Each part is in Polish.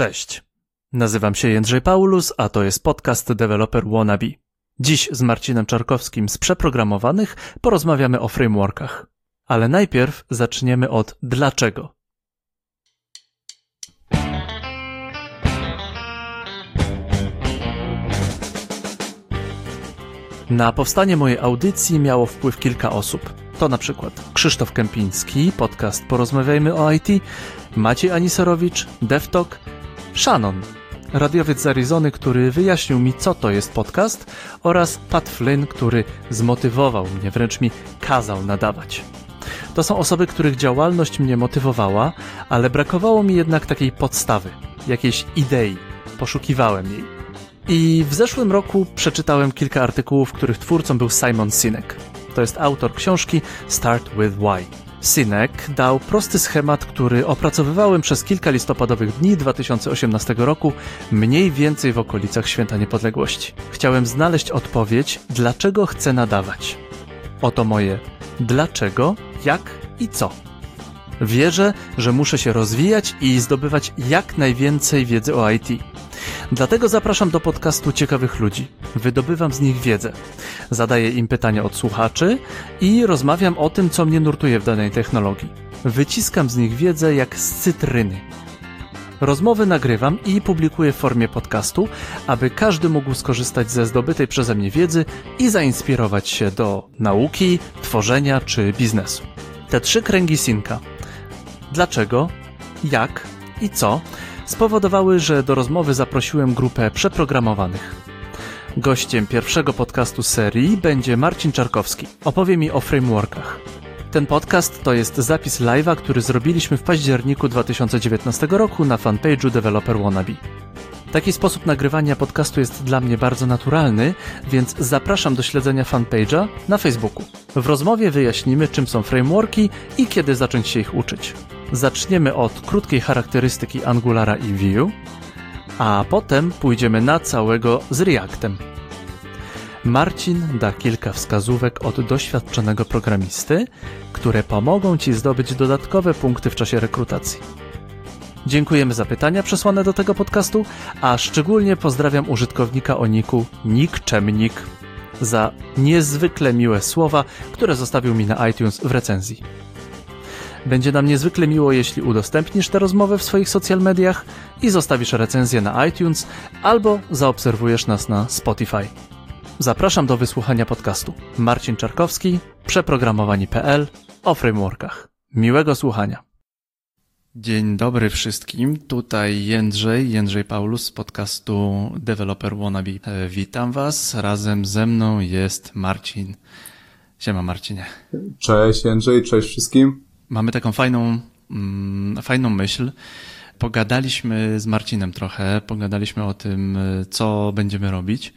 Cześć, nazywam się Jędrzej Paulus, a to jest podcast Developer Wannabe. Dziś z Marcinem Czarkowskim z Przeprogramowanych porozmawiamy o frameworkach. Ale najpierw zaczniemy od dlaczego. Na powstanie mojej audycji miało wpływ kilka osób. To na przykład Krzysztof Kępiński, podcast Porozmawiajmy o IT, Maciej Aniserowicz, DevTalk, Shannon, radiowiec z Arizony, który wyjaśnił mi, co to jest podcast, oraz Pat Flynn, który zmotywował mnie, wręcz mi kazał nadawać. To są osoby, których działalność mnie motywowała, ale brakowało mi jednak takiej podstawy, jakiejś idei. Poszukiwałem jej. I w zeszłym roku przeczytałem kilka artykułów, których twórcą był Simon Sinek. To jest autor książki Start with Why. Sinek dał prosty schemat, który opracowywałem przez kilka listopadowych dni 2018 roku, mniej więcej w okolicach Święta Niepodległości. Chciałem znaleźć odpowiedź, dlaczego chcę nadawać. Oto moje dlaczego, jak i co. Wierzę, że muszę się rozwijać i zdobywać jak najwięcej wiedzy o IT. Dlatego zapraszam do podcastu ciekawych ludzi. Wydobywam z nich wiedzę. Zadaję im pytania od słuchaczy i rozmawiam o tym, co mnie nurtuje w danej technologii. Wyciskam z nich wiedzę jak z cytryny. Rozmowy nagrywam i publikuję w formie podcastu, aby każdy mógł skorzystać ze zdobytej przeze mnie wiedzy i zainspirować się do nauki, tworzenia czy biznesu. Te 3 kręgi Sinka. Dlaczego, jak i co spowodowały, że do rozmowy zaprosiłem grupę Przeprogramowanych. Gościem pierwszego podcastu serii będzie Marcin Czarkowski. Opowie mi o frameworkach. Ten podcast to jest zapis live'a, który zrobiliśmy w październiku 2019 roku na fanpage'u Developer Wannabe. Taki sposób nagrywania podcastu jest dla mnie bardzo naturalny, więc zapraszam do śledzenia fanpage'a na Facebooku. W rozmowie wyjaśnimy, czym są frameworki i kiedy zacząć się ich uczyć. Zaczniemy od krótkiej charakterystyki Angulara i Vue, a potem pójdziemy na całego z Reactem. Marcin da kilka wskazówek od doświadczonego programisty, które pomogą Ci zdobyć dodatkowe punkty w czasie rekrutacji. Dziękujemy za pytania przesłane do tego podcastu, a szczególnie pozdrawiam użytkownika o niku Nikczemnik za niezwykle miłe słowa, które zostawił mi na iTunes w recenzji. Będzie nam niezwykle miło, jeśli udostępnisz tę rozmowę w swoich social mediach i zostawisz recenzję na iTunes albo zaobserwujesz nas na Spotify. Zapraszam do wysłuchania podcastu. Marcin Czarkowski, przeprogramowani.pl o frameworkach. Miłego słuchania. Dzień dobry wszystkim, tutaj Jędrzej Paulus z podcastu Developer Wannabe. Witam Was, razem ze mną jest Marcin. Siema Marcinie. Cześć Jędrzej, cześć wszystkim. Mamy taką fajną myśl. Pogadaliśmy z Marcinem trochę, pogadaliśmy o tym, co będziemy robić.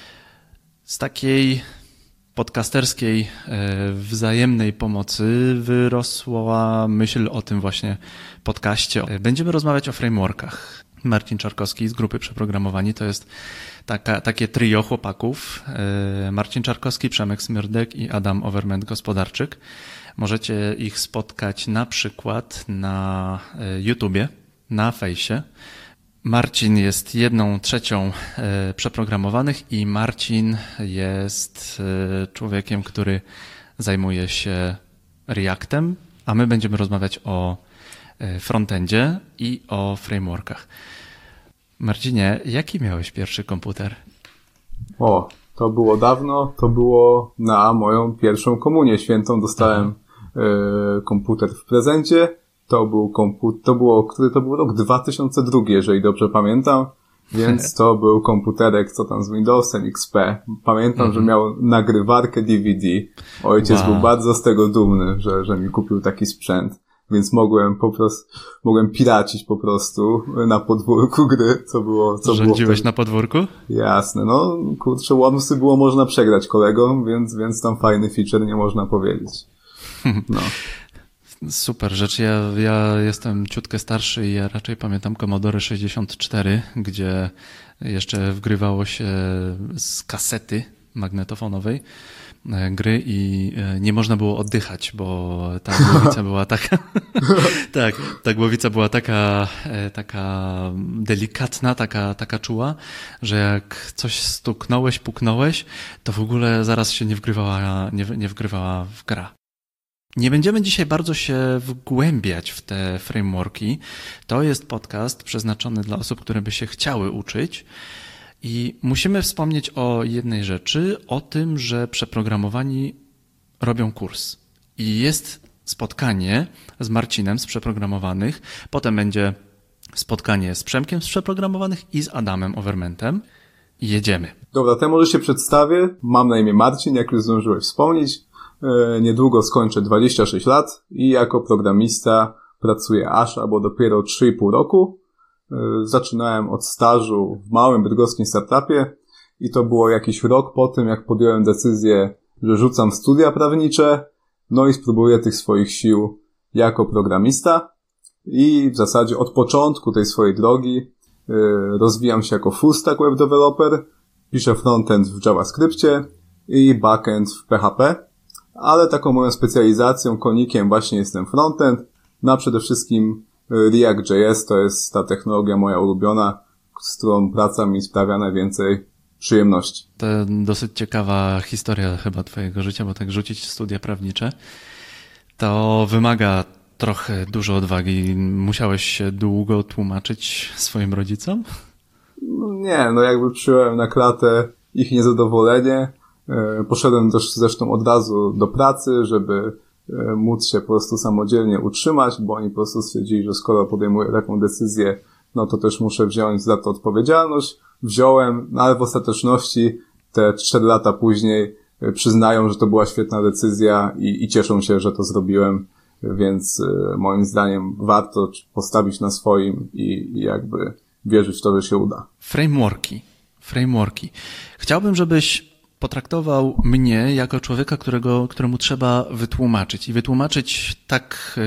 Z takiej podcasterskiej, wzajemnej pomocy wyrosła myśl o tym właśnie podcaście. Będziemy rozmawiać o frameworkach. Marcin Czarkowski z grupy Przeprogramowani to jest takie trio chłopaków. Marcin Czarkowski, Przemek Smyrdek i Adam Overment-Gospodarczyk. Możecie ich spotkać na przykład na YouTubie, na fejsie. Marcin jest 1/3 Przeprogramowanych i Marcin jest człowiekiem, który zajmuje się Reactem, a my będziemy rozmawiać o frontendzie i o frameworkach. Marcinie, jaki miałeś pierwszy komputer? To było dawno, to było na moją pierwszą komunię świętą. Dostałem komputer w prezencie. To był rok 2002, jeżeli dobrze pamiętam, więc to był komputerek, co tam z Windowsem XP. Pamiętam, że miał nagrywarkę DVD. Ojciec był bardzo z tego dumny, że mi kupił taki sprzęt, więc mogłem piracić po prostu na podwórku gry, co było Rządziłeś na podwórku? Jasne, Wormsy było można przegrać kolegom, więc tam fajny feature, nie można powiedzieć. No. Super rzecz. Ja jestem ciutkę starszy i ja raczej pamiętam Commodore 64, gdzie jeszcze wgrywało się z kasety magnetofonowej gry i nie można było oddychać, bo ta głowica była taka tak, ta głowica była taka delikatna, taka czuła, że jak coś stuknąłeś, puknąłeś, to w ogóle zaraz się nie wgrywała w gra. Nie będziemy dzisiaj bardzo się wgłębiać w te frameworki. To jest podcast przeznaczony dla osób, które by się chciały uczyć. I musimy wspomnieć o jednej rzeczy, o tym, że przeprogramowani robią kurs. I jest spotkanie z Marcinem z przeprogramowanych, potem będzie spotkanie z Przemkiem z przeprogramowanych i z Adamem Overmentem. I jedziemy. Dobra, to ja może się przedstawię. Mam na imię Marcin, jak już zdążyłeś wspomnieć. Niedługo skończę 26 lat i jako programista pracuję albo dopiero 3,5 roku. Zaczynałem od stażu w małym bydgoskim startupie i to było jakiś rok po tym, jak podjąłem decyzję, że rzucam studia prawnicze, no i spróbuję tych swoich sił jako programista i w zasadzie od początku tej swojej drogi rozwijam się jako full stack web developer, piszę frontend w JavaScriptie i backend w PHP, ale taką moją specjalizacją, konikiem właśnie jest ten frontend, no a przede wszystkim React.js to jest ta technologia moja ulubiona, z którą praca mi sprawia najwięcej przyjemności. To dosyć ciekawa historia chyba twojego życia, bo tak rzucić studia prawnicze to wymaga trochę dużo odwagi. Musiałeś się długo tłumaczyć swoim rodzicom? Nie, jakby przyjąłem na klatę ich niezadowolenie. Poszedłem też zresztą od razu do pracy, żeby móc się po prostu samodzielnie utrzymać, bo oni po prostu stwierdzili, że skoro podejmuję taką decyzję, no to też muszę wziąć za to odpowiedzialność. Wziąłem, no ale w ostateczności te 4 lata później przyznają, że to była świetna decyzja i cieszą się, że to zrobiłem, więc moim zdaniem warto postawić na swoim i jakby wierzyć w to, że się uda. Frameworki. Chciałbym, żebyś potraktował mnie jako człowieka, któremu trzeba wytłumaczyć. I wytłumaczyć tak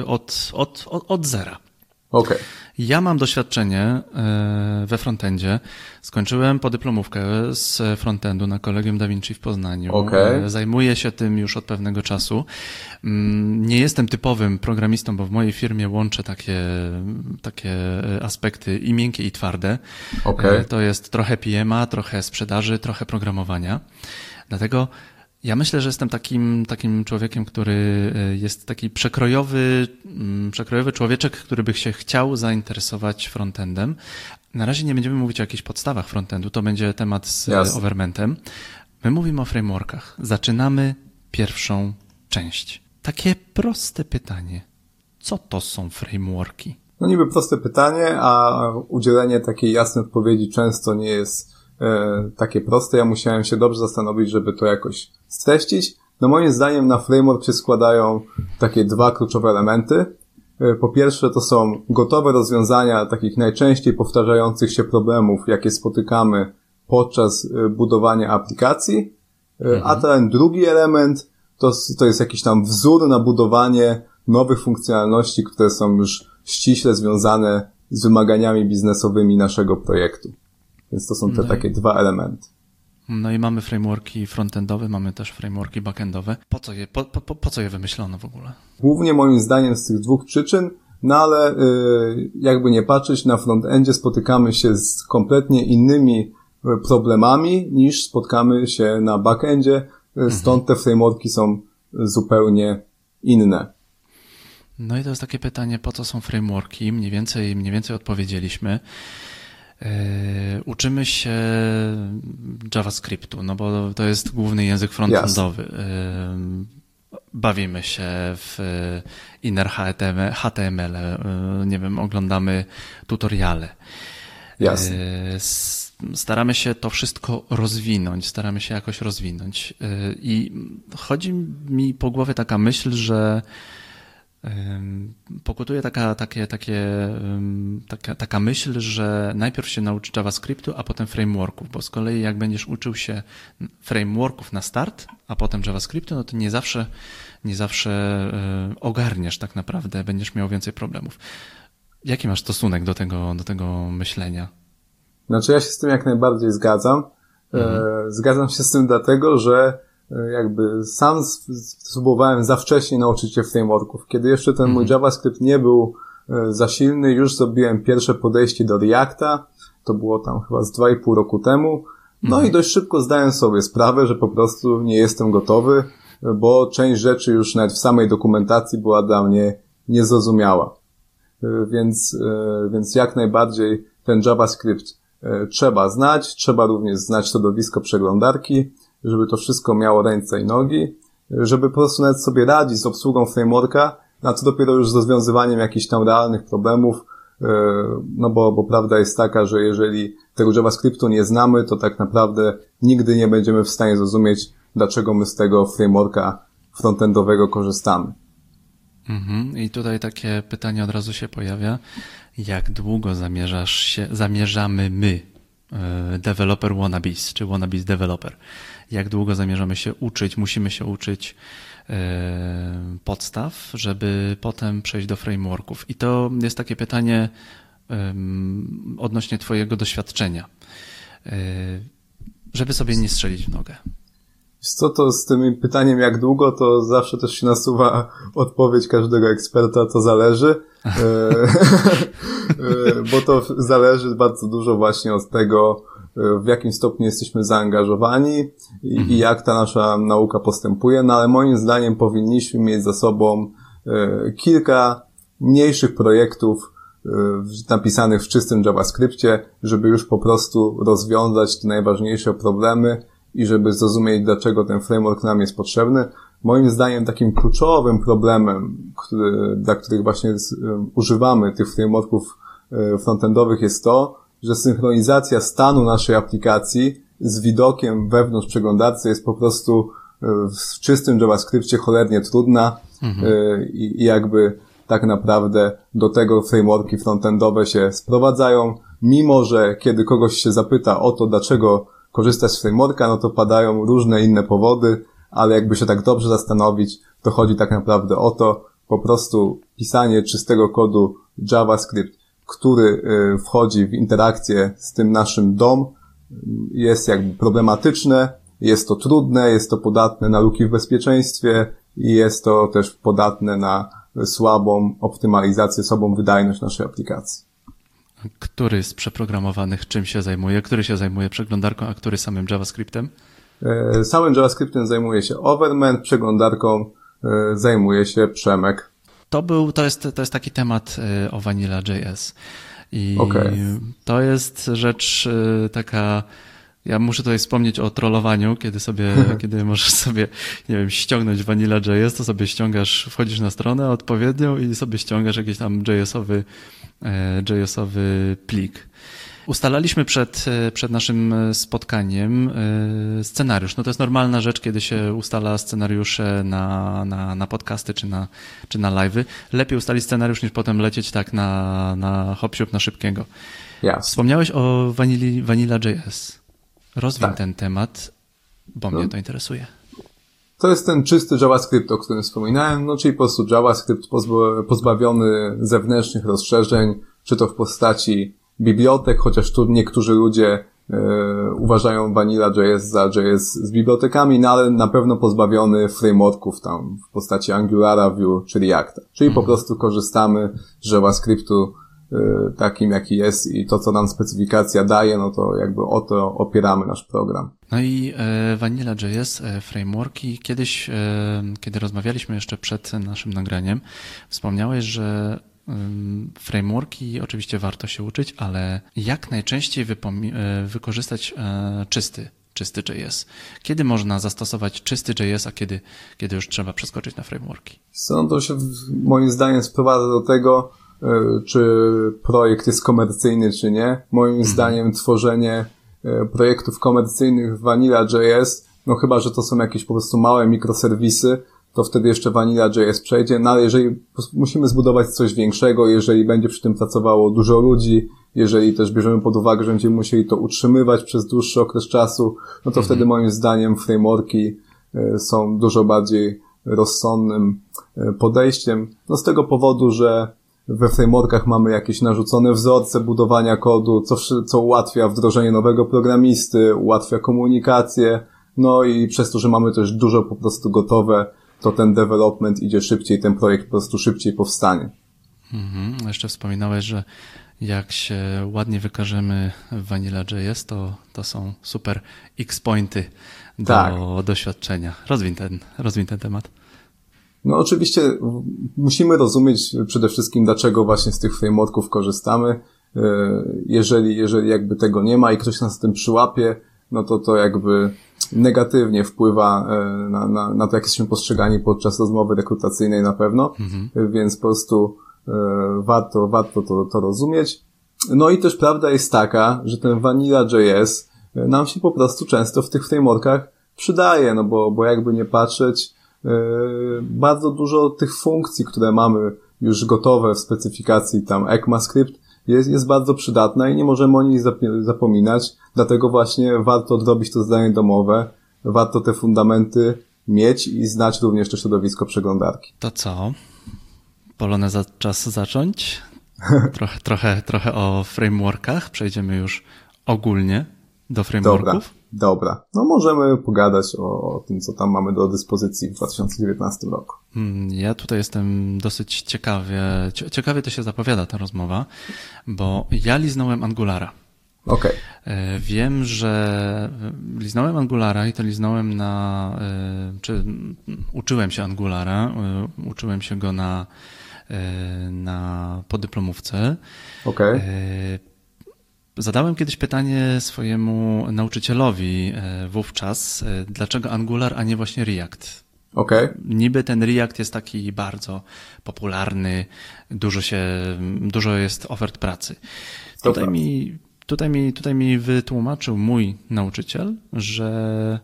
od zera. Okay. Ja mam doświadczenie we frontendzie. Skończyłem podyplomówkę z frontendu na Collegium Da Vinci w Poznaniu. Okay. Zajmuję się tym już od pewnego czasu. Nie jestem typowym programistą, bo w mojej firmie łączę takie aspekty i miękkie, i twarde. Okay. To jest trochę PM-a, trochę sprzedaży, trochę programowania. Dlatego ja myślę, że jestem takim człowiekiem, który jest taki przekrojowy człowieczek, który by się chciał zainteresować frontendem. Na razie nie będziemy mówić o jakichś podstawach frontendu, to będzie temat z Overmentem. My mówimy o frameworkach. Zaczynamy pierwszą część. Takie proste pytanie. Co to są frameworki? No niby proste pytanie, a udzielenie takiej jasnej odpowiedzi często nie jest takie proste. Ja musiałem się dobrze zastanowić, żeby to jakoś streścić. No moim zdaniem na framework się składają takie 2 kluczowe elementy. Po pierwsze to są gotowe rozwiązania takich najczęściej powtarzających się problemów, jakie spotykamy podczas budowania aplikacji. A ten drugi element to jest jakiś tam wzór na budowanie nowych funkcjonalności, które są już ściśle związane z wymaganiami biznesowymi naszego projektu. Więc to są te takie 2 elementy. No i mamy frameworki frontendowe, mamy też frameworki backendowe. Po co je wymyślono w ogóle? Głównie moim zdaniem z tych 2 przyczyn, no ale jakby nie patrzeć, na frontendzie spotykamy się z kompletnie innymi problemami niż spotkamy się na backendzie, stąd te frameworki są zupełnie inne. No i to jest takie pytanie, po co są frameworki? Mniej więcej odpowiedzieliśmy. Uczymy się JavaScriptu, no bo to jest główny język frontendowy. Bawimy się w inner HTML, nie wiem, oglądamy tutoriale. Staramy się to wszystko staramy się jakoś rozwinąć. I chodzi mi po głowie taka myśl, że pokutuje taka myśl, że najpierw się nauczy JavaScriptu, a potem frameworków, bo z kolei jak będziesz uczył się frameworków na start, a potem JavaScriptu, no to nie zawsze ogarniesz tak naprawdę, będziesz miał więcej problemów. Jaki masz stosunek do tego myślenia? Znaczy ja się z tym jak najbardziej zgadzam. Zgadzam się z tym dlatego, że jakby sam spróbowałem za wcześnie nauczyć się frameworków. Kiedy jeszcze ten mój JavaScript nie był za silny, już zrobiłem pierwsze podejście do Reacta. To było tam chyba z 2,5 roku temu. No i dość szybko zdałem sobie sprawę, że po prostu nie jestem gotowy, bo część rzeczy już nawet w samej dokumentacji była dla mnie niezrozumiała. Więc jak najbardziej ten JavaScript trzeba znać, trzeba również znać środowisko przeglądarki, żeby to wszystko miało ręce i nogi, żeby po prostu nawet sobie radzić z obsługą frameworka, a to dopiero już z rozwiązywaniem jakichś tam realnych problemów, no bo prawda jest taka, że jeżeli tego JavaScriptu nie znamy, to tak naprawdę nigdy nie będziemy w stanie zrozumieć, dlaczego my z tego frameworka frontendowego korzystamy. I tutaj takie pytanie od razu się pojawia. Jak długo zamierzamy my, developer wannabes, czy wannabes developer, jak długo zamierzamy się uczyć, musimy się uczyć podstaw, żeby potem przejść do frameworków. I to jest takie pytanie odnośnie twojego doświadczenia, żeby sobie nie strzelić w nogę. Co to z tym pytaniem jak długo, to zawsze też się nasuwa odpowiedź każdego eksperta, to zależy, bo to zależy bardzo dużo właśnie od tego, w jakim stopniu jesteśmy zaangażowani i jak ta nasza nauka postępuje, no ale moim zdaniem powinniśmy mieć za sobą kilka mniejszych projektów napisanych w czystym JavaScriptie, żeby już po prostu rozwiązać te najważniejsze problemy i żeby zrozumieć, dlaczego ten framework nam jest potrzebny. Moim zdaniem takim kluczowym problemem, dla których właśnie używamy tych frameworków frontendowych, jest to, że synchronizacja stanu naszej aplikacji z widokiem wewnątrz przeglądarcy jest po prostu w czystym JavaScriptie cholernie trudna i jakby tak naprawdę do tego frameworki frontendowe się sprowadzają, mimo że kiedy kogoś się zapyta o to, dlaczego korzystać z frameworka, no to padają różne inne powody, ale jakby się tak dobrze zastanowić, to chodzi tak naprawdę o to, po prostu pisanie czystego kodu JavaScript, który wchodzi w interakcję z tym naszym DOM, jest jakby problematyczne, jest to trudne, jest to podatne na luki w bezpieczeństwie i jest to też podatne na słabą optymalizację, słabą wydajność naszej aplikacji. Który z przeprogramowanych czym się zajmuje? Który się zajmuje przeglądarką, a który samym JavaScriptem? Samym JavaScriptem zajmuje się Overman, przeglądarką zajmuje się Przemek. To jest taki temat o Vanilla.js. I to jest rzecz taka, ja muszę tutaj wspomnieć o trollowaniu, kiedy możesz sobie, nie wiem, ściągnąć Vanilla.js, to sobie ściągasz, wchodzisz na stronę odpowiednią i sobie ściągasz jakiś tam JS-owy plik. Ustalaliśmy przed naszym spotkaniem scenariusz. No to jest normalna rzecz, kiedy się ustala scenariusze na podcasty czy na live'y. Lepiej ustalić scenariusz niż potem lecieć tak na hop-siup, na szybkiego. Yes. Wspomniałeś o Vanilla.js. Rozwiń ten temat, bo mnie to interesuje. To jest ten czysty JavaScript, o którym wspominałem, no czyli po prostu JavaScript pozbawiony zewnętrznych rozszerzeń, czy to w postaci bibliotek, chociaż tu niektórzy ludzie uważają Vanilla.js za JS z bibliotekami, no ale na pewno pozbawiony frameworków tam w postaci Angulara, Vue czy Reacta. Czyli po prostu korzystamy z JavaScriptu takim, jaki jest i to, co nam specyfikacja daje, no to jakby o to opieramy nasz program. No i Vanilla.js, frameworki. Kiedyś, kiedy rozmawialiśmy jeszcze przed naszym nagraniem, wspomniałeś, że frameworki oczywiście warto się uczyć, ale jak najczęściej wykorzystać czysty JS? Kiedy można zastosować czysty JS, a kiedy już trzeba przeskoczyć na frameworki? To się moim zdaniem sprowadza do tego, czy projekt jest komercyjny, czy nie. Moim zdaniem tworzenie projektów komercyjnych w Vanilla.js, no chyba, że to są jakieś po prostu małe mikroserwisy, to wtedy jeszcze Vanilla.js przejdzie, no ale jeżeli musimy zbudować coś większego, jeżeli będzie przy tym pracowało dużo ludzi, jeżeli też bierzemy pod uwagę, że będziemy musieli to utrzymywać przez dłuższy okres czasu, no to wtedy moim zdaniem frameworki są dużo bardziej rozsądnym podejściem. No z tego powodu, że we frameworkach mamy jakieś narzucone wzorce budowania kodu, co ułatwia wdrożenie nowego programisty, ułatwia komunikację, no i przez to, że mamy też dużo po prostu gotowe, to ten development idzie szybciej, ten projekt po prostu szybciej powstanie. Jeszcze wspominałeś, że jak się ładnie wykażemy w Vanilla.js, to są super X-pointy do doświadczenia. Rozwiń ten temat. No oczywiście musimy rozumieć przede wszystkim, dlaczego właśnie z tych frameworków korzystamy. Jeżeli jakby tego nie ma i ktoś nas z tym przyłapie, no to jakby negatywnie wpływa na to, jak jesteśmy postrzegani podczas rozmowy rekrutacyjnej na pewno, więc po prostu warto to rozumieć. No i też prawda jest taka, że ten Vanilla.js nam się po prostu często w tych frameworkach przydaje, no bo jakby nie patrzeć, bardzo dużo tych funkcji, które mamy już gotowe w specyfikacji tam ECMAScript jest bardzo przydatna i nie możemy o niej zapominać, dlatego właśnie warto odrobić to zadanie domowe, warto te fundamenty mieć i znać również to środowisko przeglądarki. To co? Poloneza czas zacząć? Trochę o frameworkach, przejdziemy już ogólnie do frameworków. Dobra. No możemy pogadać o tym, co tam mamy do dyspozycji w 2019 roku. Ja tutaj jestem dosyć ciekawie to się zapowiada ta rozmowa, bo ja liznąłem Angulara. Okej. Wiem, że liznąłem Angulara i to liznąłem uczyłem się Angulara, uczyłem się go na podyplomówce. Okej. Zadałem kiedyś pytanie swojemu nauczycielowi wówczas, dlaczego Angular, a nie właśnie React. Okej. Niby ten React jest taki bardzo popularny, dużo jest ofert pracy. Tutaj mi wytłumaczył mój nauczyciel, że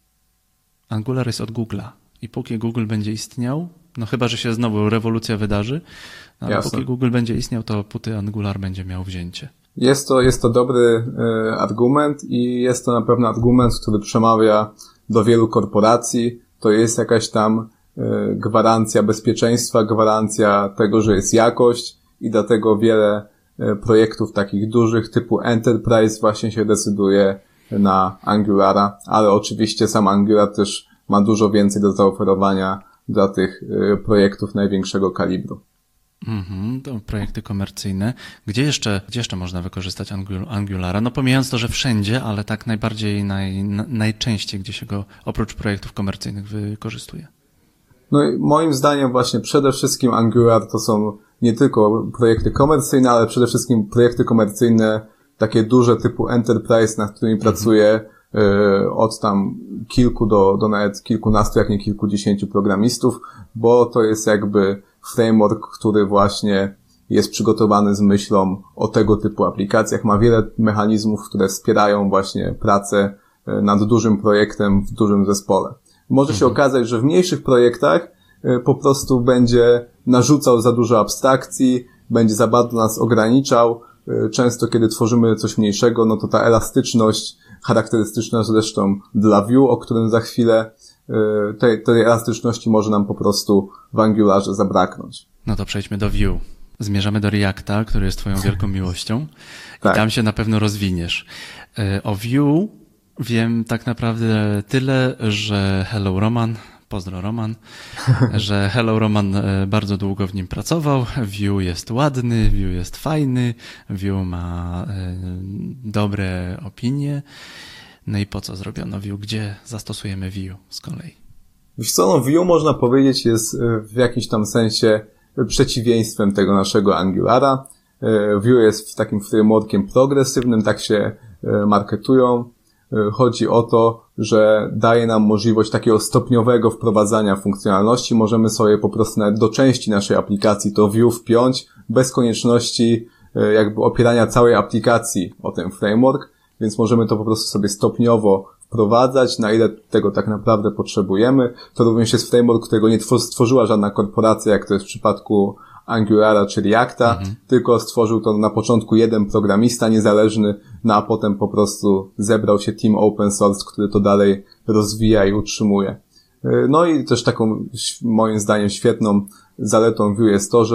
Angular jest od Google'a i póki Google będzie istniał, no chyba, że się znowu rewolucja wydarzy, ale póki Google będzie istniał, to póty Angular będzie miał wzięcie. Jest to dobry argument i jest to na pewno argument, który przemawia do wielu korporacji. To jest jakaś tam gwarancja bezpieczeństwa, gwarancja tego, że jest jakość i dlatego wiele projektów takich dużych typu Enterprise właśnie się decyduje na Angulara, ale oczywiście sam Angular też ma dużo więcej do zaoferowania dla tych projektów największego kalibru. To projekty komercyjne. Gdzie jeszcze można wykorzystać Angulara? No pomijając to, że wszędzie, ale tak najbardziej, najczęściej, gdzie się go oprócz projektów komercyjnych wykorzystuje. No i moim zdaniem właśnie przede wszystkim Angular to są nie tylko projekty komercyjne, ale przede wszystkim projekty komercyjne takie duże typu Enterprise, nad którymi pracuję od tam kilku do nawet kilkunastu, jak nie kilkudziesięciu programistów, bo to jest jakby framework, który właśnie jest przygotowany z myślą o tego typu aplikacjach. Ma wiele mechanizmów, które wspierają właśnie pracę nad dużym projektem w dużym zespole. Może się okazać, że w mniejszych projektach po prostu będzie narzucał za dużo abstrakcji, będzie za bardzo nas ograniczał. Często, kiedy tworzymy coś mniejszego, no to ta elastyczność, charakterystyczna zresztą dla Vue, o którym za chwilę, tej elastyczności może nam po prostu w Angularze zabraknąć. No to przejdźmy do Vue. Zmierzamy do Reacta, który jest twoją wielką miłością. Tak. I tam się na pewno rozwiniesz. O Vue wiem tak naprawdę tyle, że Hello Roman, pozdro Roman, że Hello Roman bardzo długo w nim pracował. Vue jest ładny, Vue jest fajny, Vue ma dobre opinie. No i po co zrobiono Vue? Gdzie zastosujemy Vue z kolei? Wiesz co, no Vue można powiedzieć jest w jakimś tam sensie przeciwieństwem tego naszego Angulara. Vue jest takim frameworkiem progresywnym, tak się marketują. Chodzi o to, że daje nam możliwość takiego stopniowego wprowadzania funkcjonalności. Możemy sobie po prostu nawet do części naszej aplikacji to Vue wpiąć, bez konieczności jakby opierania całej aplikacji o ten framework, więc możemy to po prostu sobie stopniowo wprowadzać, na ile tego tak naprawdę potrzebujemy. To również jest framework, którego nie stworzyła żadna korporacja, jak to jest w przypadku Angulara czy Reacta, tylko stworzył to na początku jeden programista niezależny, no a potem po prostu zebrał się team open source, który to dalej rozwija i utrzymuje. No i też taką, moim zdaniem, świetną zaletą Vue jest to, że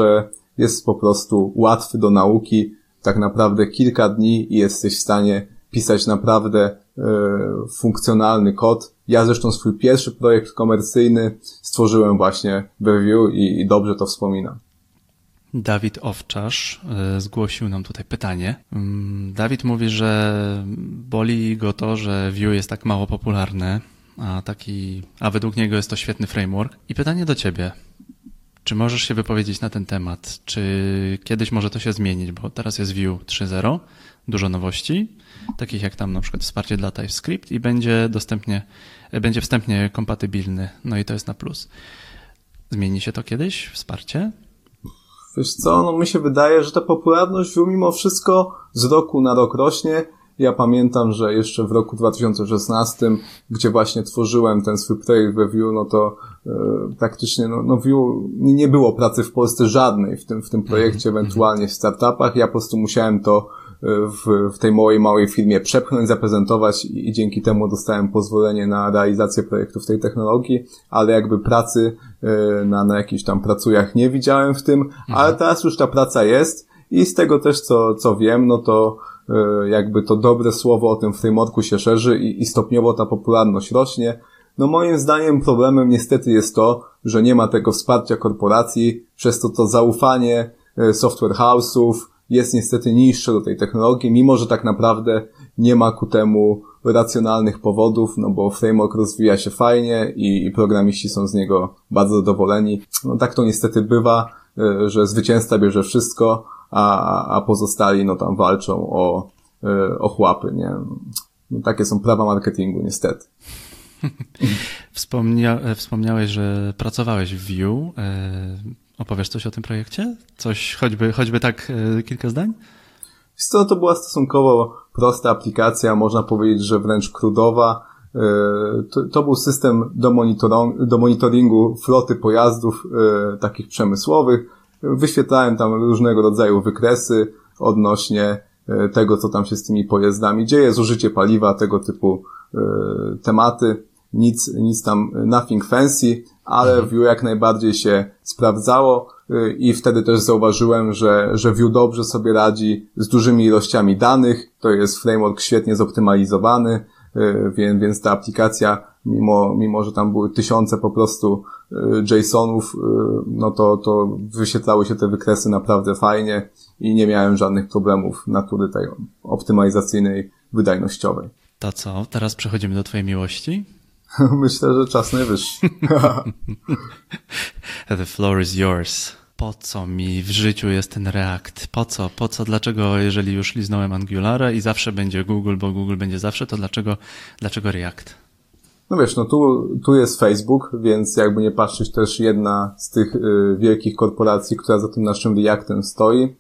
jest po prostu łatwy do nauki, tak naprawdę kilka dni i jesteś w stanie pisać naprawdę funkcjonalny kod. Ja zresztą swój pierwszy projekt komercyjny stworzyłem właśnie we Vue i dobrze to wspominam. Dawid Owczarz zgłosił nam tutaj pytanie. Dawid mówi, że boli go to, że Vue jest tak mało popularne, a według niego jest to świetny framework. I pytanie do ciebie. Czy możesz się wypowiedzieć na ten temat? Czy kiedyś może to się zmienić? Bo teraz jest Vue 3.0, dużo nowości, takich jak tam na przykład wsparcie dla TypeScript i będzie wstępnie kompatybilny. No i to jest na plus. Zmieni się to kiedyś? Wsparcie? Wiesz co, no mi się wydaje, że ta popularność Vue mimo wszystko z roku na rok rośnie. Ja pamiętam, że jeszcze w roku 2016, gdzie właśnie tworzyłem ten swój projekt we Vue, no to praktycznie no Vue nie było pracy w Polsce żadnej w tym projekcie, ewentualnie w startupach. Ja po prostu musiałem to w tej małej firmie przepchnąć, zaprezentować i dzięki temu dostałem pozwolenie na realizację projektu w tej technologii, ale jakby pracy na jakichś tam pracujach nie widziałem w tym, ale teraz już ta praca jest i z tego też co wiem, no to jakby to dobre słowo o tym frameworku się szerzy i stopniowo ta popularność rośnie. No moim zdaniem problemem niestety jest to, że nie ma tego wsparcia korporacji, przez to zaufanie software house'ów jest niestety niższe do tej technologii, mimo że tak naprawdę nie ma ku temu racjonalnych powodów, no bo framework rozwija się fajnie i programiści są z niego bardzo zadowoleni. No tak to niestety bywa, że zwycięzca bierze wszystko, a pozostali no tam walczą o chłapy, nie? No, takie są prawa marketingu niestety. Wspomniałeś, że pracowałeś w Vue. Opowiesz coś o tym projekcie? Coś, choćby tak kilka zdań? Wiesz co, to była stosunkowo prosta aplikacja, można powiedzieć, że wręcz crudowa. To był system do monitoringu floty pojazdów takich przemysłowych. Wyświetlałem tam różnego rodzaju wykresy odnośnie tego, co tam się z tymi pojazdami dzieje, zużycie paliwa, tego typu tematy. Nic tam, nothing fancy, ale Vue jak najbardziej się sprawdzało i wtedy też zauważyłem, że Vue dobrze sobie radzi z dużymi ilościami danych. To jest framework świetnie zoptymalizowany, więc ta aplikacja, mimo że tam były tysiące po prostu JSON-ów, no to wyświetlały się te wykresy naprawdę fajnie i nie miałem żadnych problemów natury tej optymalizacyjnej, wydajnościowej. To co? Teraz przechodzimy do twojej miłości? Myślę, że czas najwyższy. The floor is yours. Po co mi w życiu jest ten React? Po co? Dlaczego, jeżeli już liznąłem Angulara i zawsze będzie Google, bo Google będzie zawsze, to dlaczego React? No wiesz, no tu jest Facebook, więc jakby nie patrzeć też jedna z tych wielkich korporacji, która za tym naszym Reactem stoi.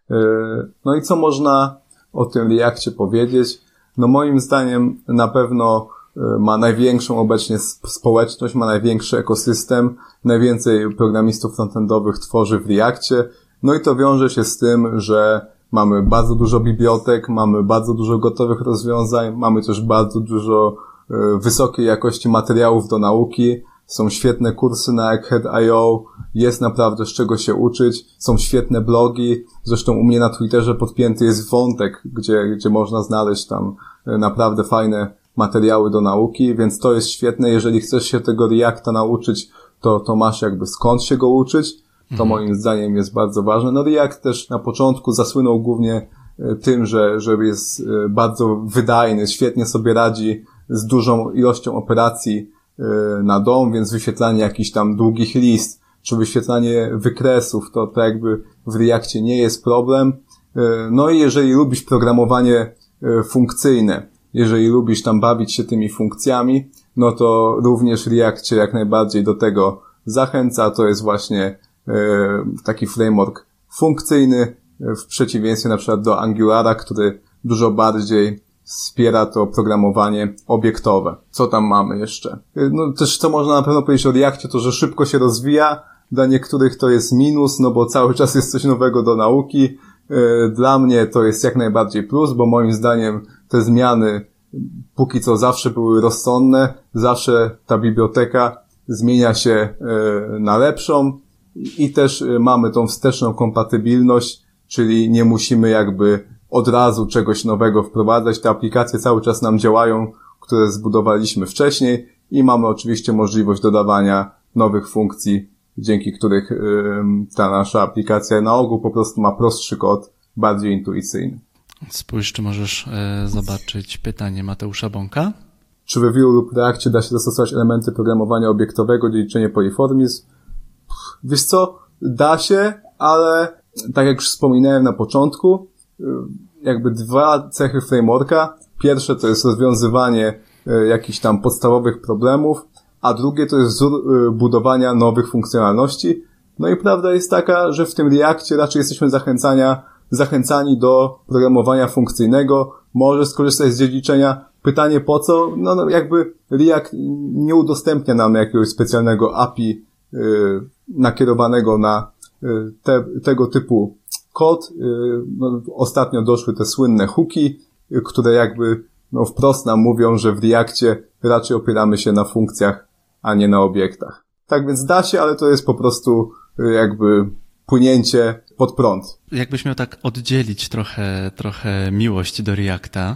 No i co można o tym Reaccie powiedzieć? No moim zdaniem na pewno ma największą obecnie społeczność, ma największy ekosystem, najwięcej programistów frontendowych tworzy w Reactie, no i to wiąże się z tym, że mamy bardzo dużo bibliotek, mamy bardzo dużo gotowych rozwiązań, mamy też bardzo dużo wysokiej jakości materiałów do nauki, są świetne kursy na Egghead.io, jest naprawdę z czego się uczyć, są świetne blogi, zresztą u mnie na Twitterze podpięty jest wątek, gdzie można znaleźć tam naprawdę fajne materiały do nauki, więc to jest świetne. Jeżeli chcesz się tego Reacta nauczyć, to masz jakby skąd się go uczyć. To moim zdaniem jest bardzo ważne. No React też na początku zasłynął głównie tym, że jest bardzo wydajny, świetnie sobie radzi z dużą ilością operacji na DOM, więc wyświetlanie jakichś tam długich list, czy wyświetlanie wykresów, to jakby w Reactie nie jest problem. No i jeżeli lubisz programowanie funkcyjne, jeżeli lubisz tam bawić się tymi funkcjami, no to również React cię jak najbardziej do tego zachęca. To jest właśnie taki framework funkcyjny, w przeciwieństwie na przykład do Angulara, który dużo bardziej wspiera to programowanie obiektowe. Co tam mamy jeszcze? No też co można na pewno powiedzieć o Reactie, to że szybko się rozwija. Dla niektórych to jest minus, no bo cały czas jest coś nowego do nauki. Dla mnie to jest jak najbardziej plus, bo moim zdaniem te zmiany póki co zawsze były rozsądne, zawsze ta biblioteka zmienia się na lepszą i też mamy tą wsteczną kompatybilność, czyli nie musimy jakby od razu czegoś nowego wprowadzać. Te aplikacje cały czas nam działają, które zbudowaliśmy wcześniej i mamy oczywiście możliwość dodawania nowych funkcji, dzięki których ta nasza aplikacja na ogół po prostu ma prostszy kod, bardziej intuicyjny. Spójrz, czy możesz zobaczyć pytanie Mateusza Bąka. Czy w Vue lub Reactie da się zastosować elementy programowania obiektowego, dziedziczenie poliformizm? Wiesz co? Da się, ale tak jak już wspominałem na początku, jakby dwa cechy frameworka. Pierwsze to jest rozwiązywanie jakichś tam podstawowych problemów, a drugie to jest wzór budowania nowych funkcjonalności. No i prawda jest taka, że w tym Reactie raczej jesteśmy zachęcani do programowania funkcyjnego, może skorzystać z dziedziczenia. Pytanie po co? No jakby React nie udostępnia nam jakiegoś specjalnego API nakierowanego na tego typu kod. Ostatnio doszły te słynne hooki, które jakby wprost nam mówią, że w Reactie raczej opieramy się na funkcjach, a nie na obiektach. Tak więc da się, ale to jest po prostu jakby płynięcie pod prąd. Jakbyś miał tak oddzielić trochę miłość do Reacta,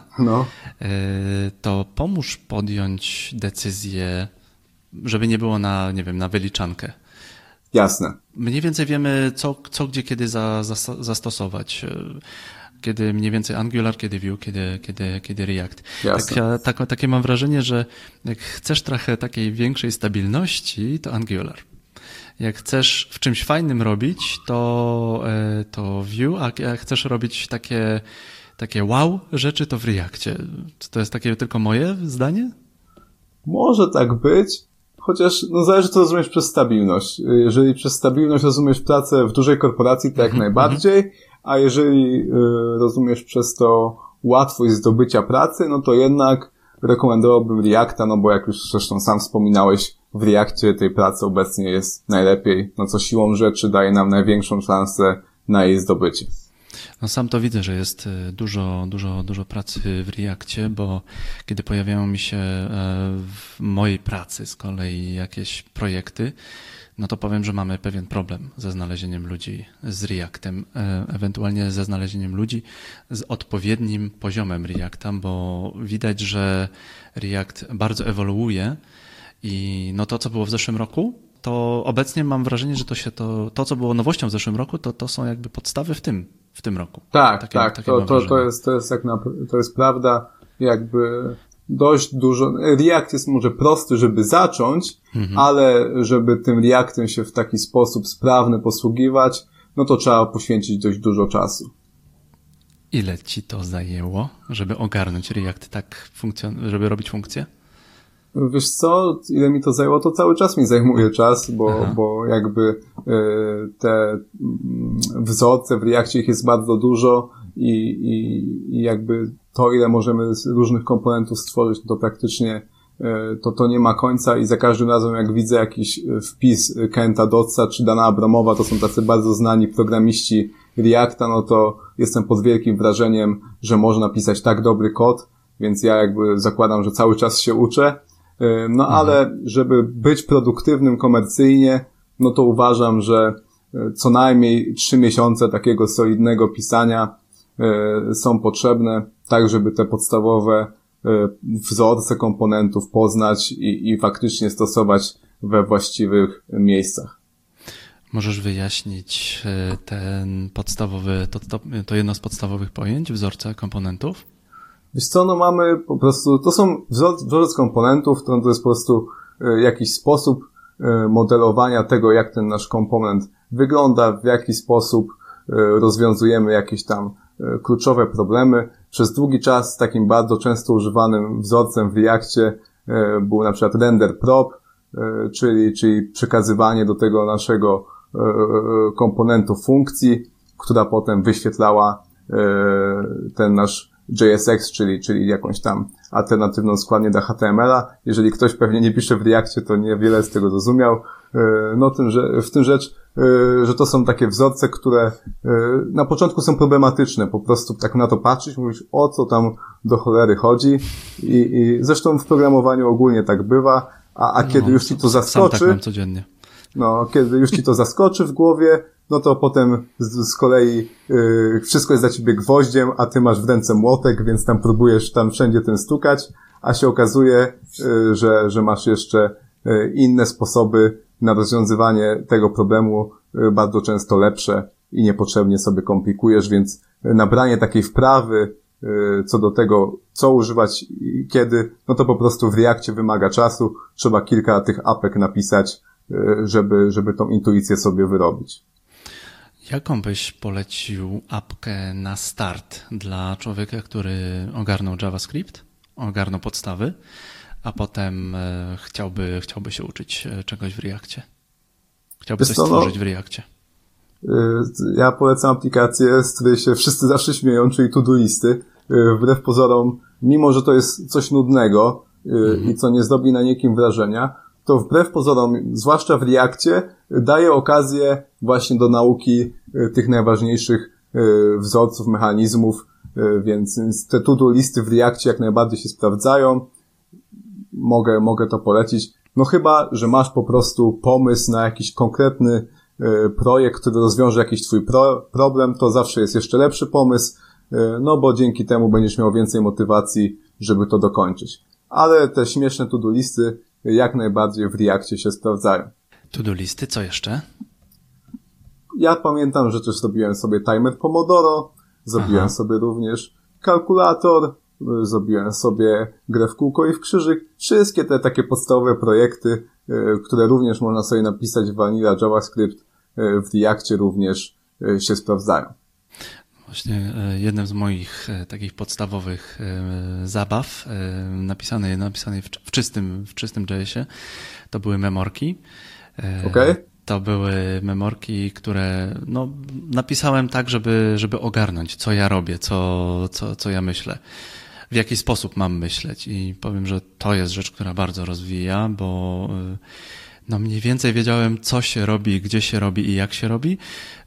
to pomóż podjąć decyzję, żeby nie było na wyliczankę. Jasne. Mniej więcej wiemy, co gdzie, kiedy zastosować. Kiedy mniej więcej Angular, kiedy Vue, kiedy React. Takie mam wrażenie, że jak chcesz trochę takiej większej stabilności, to Angular. Jak chcesz w czymś fajnym robić, to Vue, a jak chcesz robić takie wow rzeczy, to w Reactie. Czy to jest takie tylko moje zdanie? Może tak być, chociaż zależy, co rozumiesz przez stabilność. Jeżeli przez stabilność rozumiesz pracę w dużej korporacji, to jak najbardziej, a jeżeli rozumiesz przez to łatwość zdobycia pracy, no to jednak rekomendowałbym Reacta, no bo jak już zresztą sam wspominałeś, w Reactie tej pracy obecnie jest najlepiej, no co siłą rzeczy daje nam największą szansę na jej zdobycie. No sam to widzę, że jest dużo pracy w Reactie, bo kiedy pojawiają mi się w mojej pracy z kolei jakieś projekty, no to powiem, że mamy pewien problem ze znalezieniem ludzi z Reactem, ewentualnie ze znalezieniem ludzi z odpowiednim poziomem Reacta, bo widać, że React bardzo ewoluuje i no to, co było w zeszłym roku, to obecnie mam wrażenie, że to co było nowością w zeszłym roku, to są jakby podstawy w tym roku. Tak, to jest prawda, jakby dość dużo. React jest może prosty, żeby zacząć, ale żeby tym Reactem się w taki sposób sprawny posługiwać, no to trzeba poświęcić dość dużo czasu. Ile ci to zajęło, żeby ogarnąć React tak żeby robić funkcje? Wiesz co, ile mi to zajęło, to cały czas mi zajmuje czas, bo jakby te wzorce w Reactie ich jest bardzo dużo i jakby to, ile możemy z różnych komponentów stworzyć, to praktycznie to nie ma końca i za każdym razem jak widzę jakiś wpis Kenta Dotsa czy Dana Abramowa, to są tacy bardzo znani programiści Reacta, no to jestem pod wielkim wrażeniem, że można pisać tak dobry kod, więc ja jakby zakładam, że cały czas się uczę. No ale żeby być produktywnym komercyjnie, no to uważam, że co najmniej 3 miesiące takiego solidnego pisania są potrzebne, tak żeby te podstawowe wzorce komponentów poznać i faktycznie stosować we właściwych miejscach. Możesz wyjaśnić ten podstawowy, to jedno z podstawowych pojęć, wzorce komponentów? Wiesz co, no mamy po prostu, to są wzorzec komponentów, to jest po prostu jakiś sposób modelowania tego, jak ten nasz komponent wygląda, w jaki sposób rozwiązujemy jakieś tam kluczowe problemy. Przez długi czas takim bardzo często używanym wzorcem w Reactie był na przykład render prop, czyli przekazywanie do tego naszego komponentu funkcji, która potem wyświetlała ten nasz JSX, czyli jakąś tam alternatywną składnię do HTML-a. Jeżeli ktoś pewnie nie pisze w Reactie, to niewiele z tego zrozumiał. No w tym rzecz, że to są takie wzorce, które na początku są problematyczne. Po prostu tak na to patrzysz, mówisz, o co tam do cholery chodzi. I zresztą w programowaniu ogólnie tak bywa, a kiedy już ci to zaskoczy... Sam tak mam codziennie. No, kiedy już ci to zaskoczy w głowie, no to potem z kolei wszystko jest dla ciebie gwoździem, a ty masz w ręce młotek, więc tam próbujesz tam wszędzie tym stukać, a się okazuje, że masz jeszcze inne sposoby na rozwiązywanie tego problemu, bardzo często lepsze i niepotrzebnie sobie komplikujesz, więc nabranie takiej wprawy co do tego, co używać i kiedy, no to po prostu w Reakcie wymaga czasu, trzeba kilka tych apek napisać, żeby tą intuicję sobie wyrobić. Jaką byś polecił apkę na start dla człowieka, który ogarnął JavaScript, ogarnął podstawy, a potem chciałby się uczyć czegoś w Reakcie? Chciałby coś stworzyć w Reakcie? Ja polecam aplikację, z której się wszyscy zawsze śmieją, czyli to-do listy. Wbrew pozorom, mimo że to jest coś nudnego i co nie zrobi na nikim wrażenia, to wbrew pozorom, zwłaszcza w Reakcie, daje okazję właśnie do nauki tych najważniejszych wzorców, mechanizmów, więc te to-do listy w Reakcie jak najbardziej się sprawdzają. Mogę to polecić. No chyba, że masz po prostu pomysł na jakiś konkretny projekt, który rozwiąże jakiś twój problem, to zawsze jest jeszcze lepszy pomysł, no bo dzięki temu będziesz miał więcej motywacji, żeby to dokończyć. Ale te śmieszne to-do listy jak najbardziej w Reakcie się sprawdzają. To-do listy, co jeszcze? Ja pamiętam, że też zrobiłem sobie timer Pomodoro, zrobiłem sobie również kalkulator, zrobiłem sobie grę w kółko i w krzyżyk. Wszystkie te takie podstawowe projekty, które również można sobie napisać w Vanilla JavaScript, w Reakcie również się sprawdzają. Właśnie jednym z moich takich podstawowych zabaw napisanej w czystym JS-ie to były memorki. Okay. To były memorki, które napisałem tak, żeby ogarnąć, co ja robię, co ja myślę, w jaki sposób mam myśleć. I powiem, że to jest rzecz, która bardzo rozwija, bo mniej więcej wiedziałem, co się robi, gdzie się robi i jak się robi.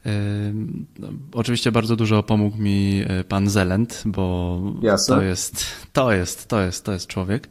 Oczywiście bardzo dużo pomógł mi pan Zelend, bo to jest człowiek.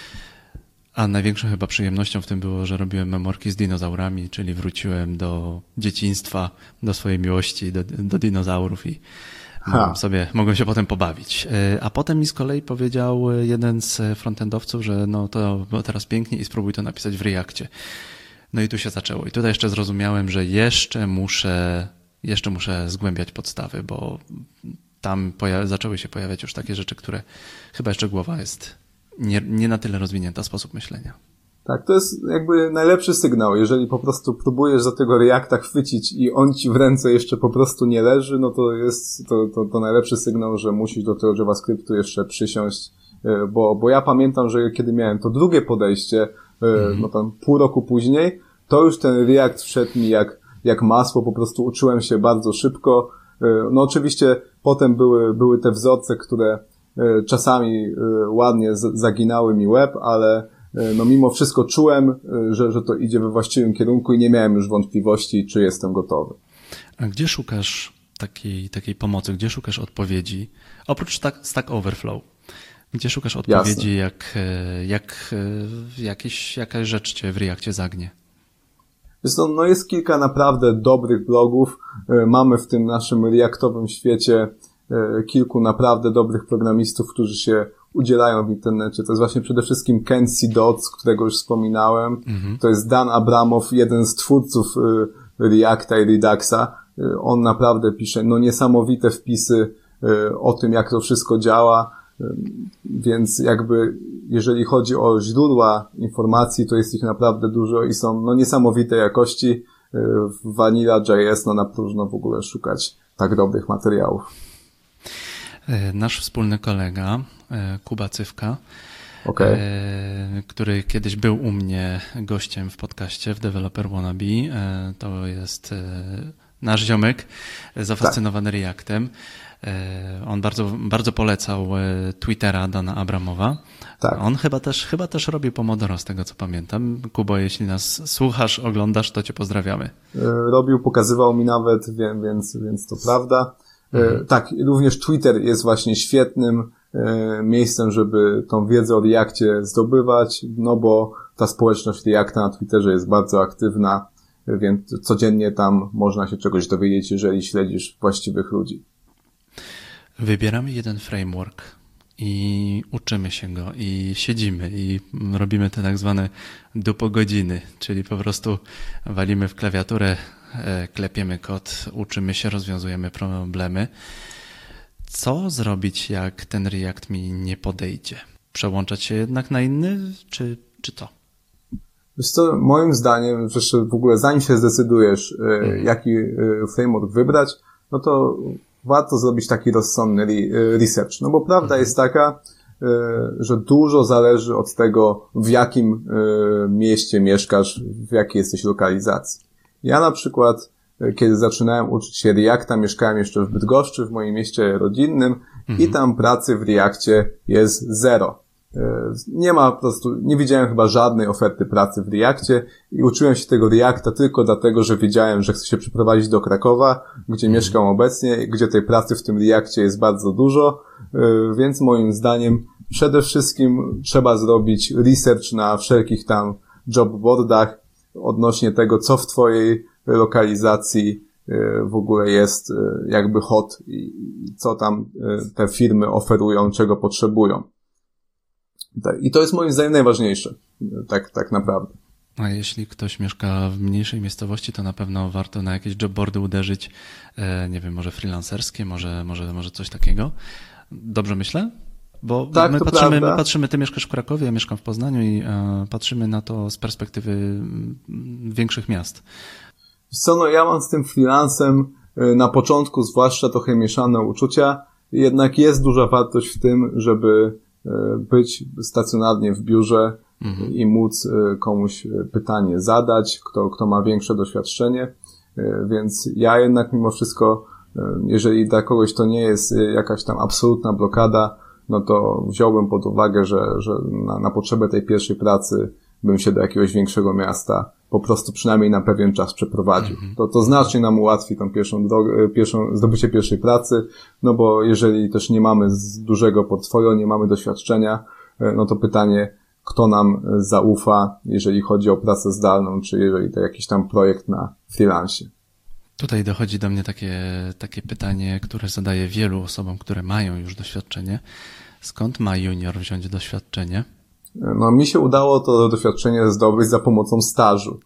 A największą chyba przyjemnością w tym było, że robiłem memorki z dinozaurami, czyli wróciłem do dzieciństwa, do swojej miłości, do dinozaurów i mogłem się potem pobawić. A potem mi z kolei powiedział jeden z frontendowców, że to teraz pięknie i spróbuj to napisać w Reakcie. No i tu się zaczęło. I tutaj jeszcze zrozumiałem, że jeszcze muszę zgłębiać podstawy, bo tam zaczęły się pojawiać już takie rzeczy, które chyba jeszcze głowa jest nie na tyle rozwinięta sposób myślenia. Tak, to jest jakby najlepszy sygnał. Jeżeli po prostu próbujesz za tego Reacta chwycić i on ci w ręce jeszcze po prostu nie leży, no to jest to najlepszy sygnał, że musisz do tego JavaScriptu jeszcze przysiąść, bo ja pamiętam, że kiedy miałem to drugie podejście, tam pół roku później, to już ten React wszedł mi jak masło, po prostu uczyłem się bardzo szybko. No oczywiście potem były te wzorce, które czasami ładnie zaginały mi łeb, ale mimo wszystko czułem, że to idzie we właściwym kierunku i nie miałem już wątpliwości, czy jestem gotowy. A gdzie szukasz takiej pomocy? Gdzie szukasz odpowiedzi? Oprócz Stack Overflow. Gdzie szukasz odpowiedzi, jakaś rzecz cię w Reakcie zagnie? Jest kilka naprawdę dobrych blogów. Mamy w tym naszym reaktowym świecie kilku naprawdę dobrych programistów, którzy się udzielają w internecie. To jest właśnie przede wszystkim Ken C. Dodds, którego już wspominałem. To jest Dan Abramow, jeden z twórców Reacta i Reduxa. On naprawdę pisze niesamowite wpisy o tym, jak to wszystko działa. Więc jakby jeżeli chodzi o źródła informacji, to jest ich naprawdę dużo i są niesamowitej jakości. W Vanilla.js na próżno w ogóle szukać tak dobrych materiałów. Nasz wspólny kolega, Kuba Cywka, który kiedyś był u mnie gościem w podcaście w Developer Wannabe, to jest nasz ziomek zafascynowany Reactem. On bardzo, bardzo polecał Twittera Dana Abramowa. Tak. On chyba też robi Pomodoro, z tego co pamiętam. Kubo, jeśli nas słuchasz, oglądasz, to cię pozdrawiamy. Robił, pokazywał mi nawet, więc to prawda. Tak, również Twitter jest właśnie świetnym miejscem, żeby tą wiedzę o Reakcie zdobywać, bo ta społeczność Reacta na Twitterze jest bardzo aktywna więc codziennie tam można się czegoś dowiedzieć, jeżeli śledzisz właściwych ludzi. Wybieramy jeden framework i uczymy się go i siedzimy i robimy te tak zwane dupogodziny, czyli po prostu walimy w klawiaturę, klepiemy kod, uczymy się, rozwiązujemy problemy. Co zrobić, jak ten React mi nie podejdzie? Przełączać się jednak na inny, czy to? Wiesz co, moim zdaniem, że w ogóle zanim się zdecydujesz, jaki framework wybrać, no to warto zrobić taki rozsądny research. No bo prawda jest taka, że dużo zależy od tego, w jakim mieście mieszkasz, w jakiej jesteś lokalizacji. Ja na przykład, kiedy zaczynałem uczyć się Reacta, mieszkałem jeszcze w Bydgoszczy, w moim mieście rodzinnym i tam pracy w Reactie jest zero. Nie ma po prostu, nie widziałem chyba żadnej oferty pracy w Reactie i uczyłem się tego Reacta tylko dlatego, że wiedziałem, że chcę się przeprowadzić do Krakowa, gdzie mieszkam obecnie, gdzie tej pracy w tym Reactie jest bardzo dużo, więc moim zdaniem przede wszystkim trzeba zrobić research na wszelkich tam jobboardach odnośnie tego, co w twojej lokalizacji w ogóle jest jakby hot i co tam te firmy oferują, czego potrzebują. I to jest moim zdaniem najważniejsze, tak naprawdę. A jeśli ktoś mieszka w mniejszej miejscowości, to na pewno warto na jakieś jobboardy uderzyć, nie wiem, może freelancerskie, może coś takiego. Dobrze myślę? Bo tak, my patrzymy, ty mieszkasz w Krakowie, ja mieszkam w Poznaniu i patrzymy na to z perspektywy większych miast. Wiesz co, no ja mam z tym freelancem na początku zwłaszcza trochę mieszane uczucia, jednak jest duża wartość w tym, żeby być stacjonarnie w biurze i móc komuś pytanie zadać, kto ma większe doświadczenie, więc ja jednak mimo wszystko, jeżeli dla kogoś to nie jest jakaś tam absolutna blokada, no to wziąłbym pod uwagę, że na potrzebę tej pierwszej pracy bym się do jakiegoś większego miasta po prostu przynajmniej na pewien czas przeprowadził. To znacznie nam ułatwi tą zdobycie pierwszej pracy, no bo jeżeli też nie mamy dużego portfolio, nie mamy doświadczenia, no to pytanie, kto nam zaufa, jeżeli chodzi o pracę zdalną, czy jeżeli to jakiś tam projekt na freelancie. Tutaj dochodzi do mnie takie pytanie, które zadaję wielu osobom, które mają już doświadczenie. Skąd ma junior wziąć doświadczenie? No mi się udało to doświadczenie zdobyć za pomocą stażu,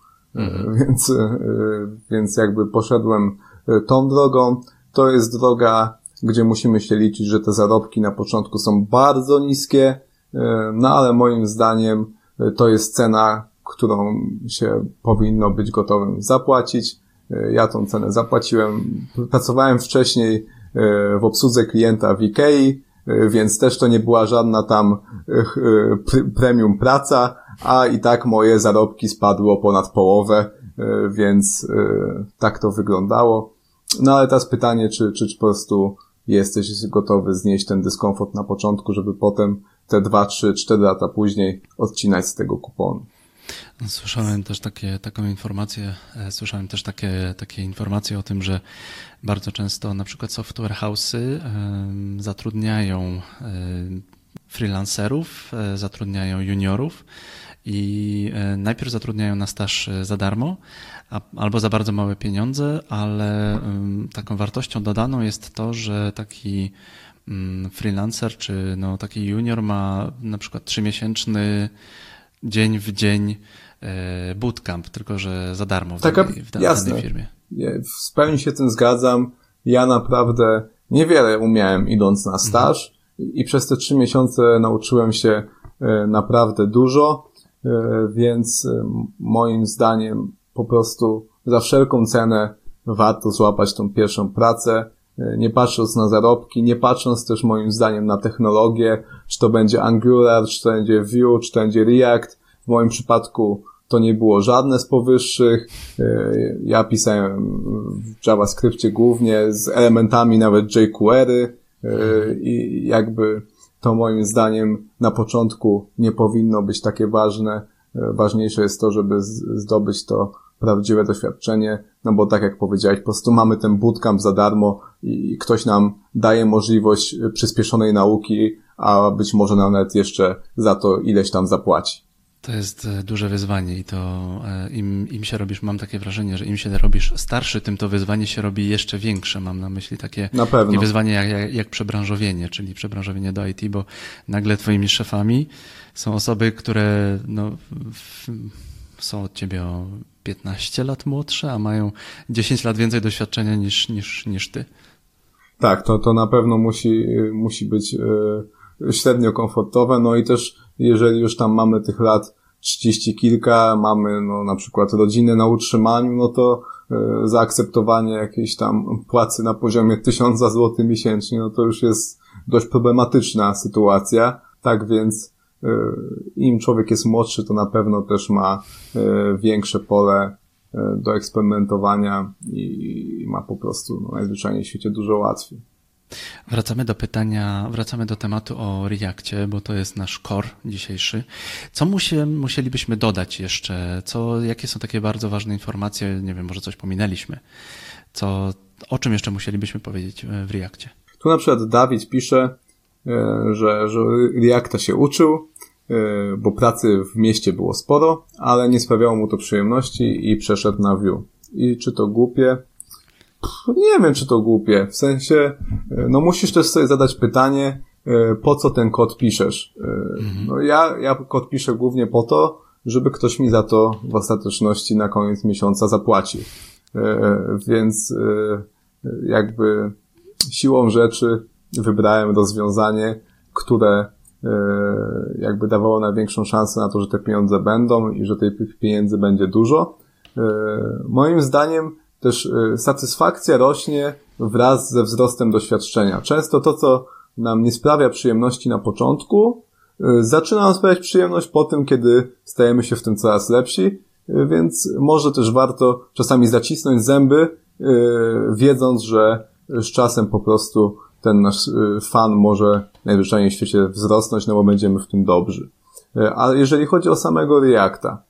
więc jakby poszedłem tą drogą. To jest droga, gdzie musimy się liczyć, że te zarobki na początku są bardzo niskie, no ale moim zdaniem to jest cena, którą się powinno być gotowym zapłacić. Ja tą cenę zapłaciłem. Pracowałem wcześniej w obsłudze klienta w Ikei, więc też to nie była żadna tam premium praca, a i tak moje zarobki spadły o ponad połowę, więc tak to wyglądało. No ale teraz pytanie, czy po prostu jesteś gotowy znieść ten dyskomfort na początku, żeby potem te 2, 3, 4 lata później odcinać z tego kuponu. Słyszałem też takie informacje o tym, że bardzo często na przykład software house'y zatrudniają freelancerów, zatrudniają juniorów i najpierw zatrudniają na staż za darmo albo za bardzo małe pieniądze, ale taką wartością dodaną jest to, że taki freelancer czy no taki junior ma na przykład 3-miesięczny dzień w dzień bootcamp, tylko że za darmo w danej firmie. W pełni się tym zgadzam. Ja naprawdę niewiele umiałem idąc na staż i przez te 3 miesiące nauczyłem się naprawdę dużo, więc moim zdaniem po prostu za wszelką cenę warto złapać tą pierwszą pracę, nie patrząc na zarobki, nie patrząc też moim zdaniem na technologię, czy to będzie Angular, czy to będzie Vue, czy to będzie React. W moim przypadku to nie było żadne z powyższych. Ja pisałem w JavaScriptie głównie z elementami nawet jQuery i jakby to moim zdaniem na początku nie powinno być takie ważne. Ważniejsze jest to, żeby zdobyć to prawdziwe doświadczenie, no bo tak jak powiedziałeś, po prostu mamy ten bootcamp za darmo i ktoś nam daje możliwość przyspieszonej nauki, a być może nam nawet jeszcze za to ileś tam zapłaci. To jest duże wyzwanie i to im się robisz, mam takie wrażenie, że im się robisz starszy, tym to wyzwanie się robi jeszcze większe. Mam na myśli takie wyzwanie jak przebranżowienie, czyli przebranżowienie do IT, bo nagle twoimi szefami są osoby, które są od ciebie o 15 lat młodsze, a mają 10 lat więcej doświadczenia niż ty. Tak, to na pewno musi być średnio komfortowe, no i też jeżeli już tam mamy tych lat 30 kilka, mamy na przykład rodzinę na utrzymaniu, no to zaakceptowanie jakiejś tam płacy na poziomie 1000 zł miesięcznie, no to już jest dość problematyczna sytuacja. Tak więc im człowiek jest młodszy, to na pewno też ma większe pole do eksperymentowania i ma po prostu najzwyczajniej w świecie dużo łatwiej. Wracamy do tematu o Reactie, bo to jest nasz core dzisiejszy. Co musielibyśmy dodać jeszcze? Jakie są takie bardzo ważne informacje? Nie wiem, może coś pominęliśmy. O czym jeszcze musielibyśmy powiedzieć w Reactie? Tu na przykład Dawid pisze, że Reacta się uczył, bo pracy w mieście było sporo, ale nie sprawiało mu to przyjemności i przeszedł na Vue. I czy to głupie? Nie wiem, czy to głupie. W sensie, musisz też sobie zadać pytanie, po co ten kod piszesz. Ja kod piszę głównie po to, żeby ktoś mi za to w ostateczności na koniec miesiąca zapłacił. Więc jakby siłą rzeczy wybrałem rozwiązanie, które jakby dawało największą szansę na to, że te pieniądze będą i że tych pieniędzy będzie dużo. Moim zdaniem też satysfakcja rośnie wraz ze wzrostem doświadczenia. Często to, co nam nie sprawia przyjemności na początku, zaczyna nam sprawiać przyjemność po tym, kiedy stajemy się w tym coraz lepsi, więc może też warto czasami zacisnąć zęby, wiedząc, że z czasem po prostu ten nasz fan może najzwyczajniej w świecie wzrosnąć, bo będziemy w tym dobrzy. A jeżeli chodzi o samego Reacta,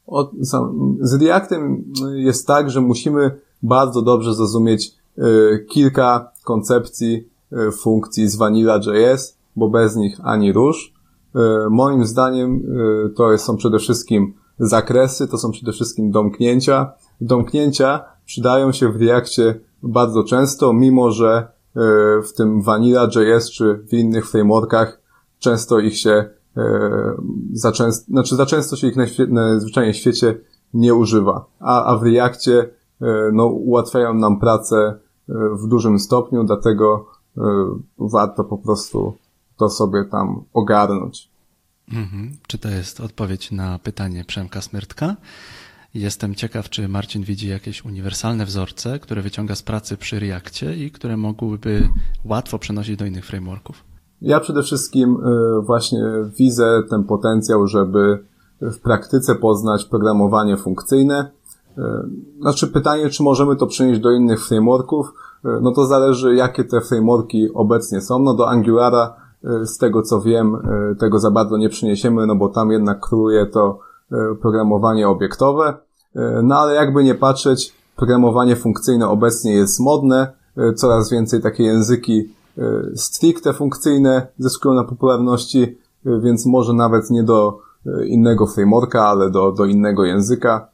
z Reactem jest tak, że musimy bardzo dobrze zrozumieć kilka koncepcji funkcji z Vanilla.js, bo bez nich ani rusz. Moim zdaniem są przede wszystkim zakresy, to są przede wszystkim domknięcia. Domknięcia przydają się w Reactie bardzo często, mimo że w tym Vanilla.js czy w innych frameworkach często ich się za często się ich najzwyczajniej w świecie nie używa. A w Reactie ułatwiają nam pracę w dużym stopniu, dlatego warto po prostu to sobie tam ogarnąć. Czy to jest odpowiedź na pytanie Przemka Smyrtka? Jestem ciekaw, czy Marcin widzi jakieś uniwersalne wzorce, które wyciąga z pracy przy Reactie i które mogłyby łatwo przenosić do innych frameworków. Ja przede wszystkim właśnie widzę ten potencjał, żeby w praktyce poznać programowanie funkcyjne. Pytanie, czy możemy to przenieść do innych frameworków, to zależy, jakie te frameworki obecnie są. Do Angulara, z tego co wiem, tego za bardzo nie przyniesiemy, bo tam jednak króluje to programowanie obiektowe. Ale jakby nie patrzeć, programowanie funkcyjne obecnie jest modne, coraz więcej takie języki stricte funkcyjne zyskują na popularności, więc może nawet nie do innego frameworka, ale do innego języka,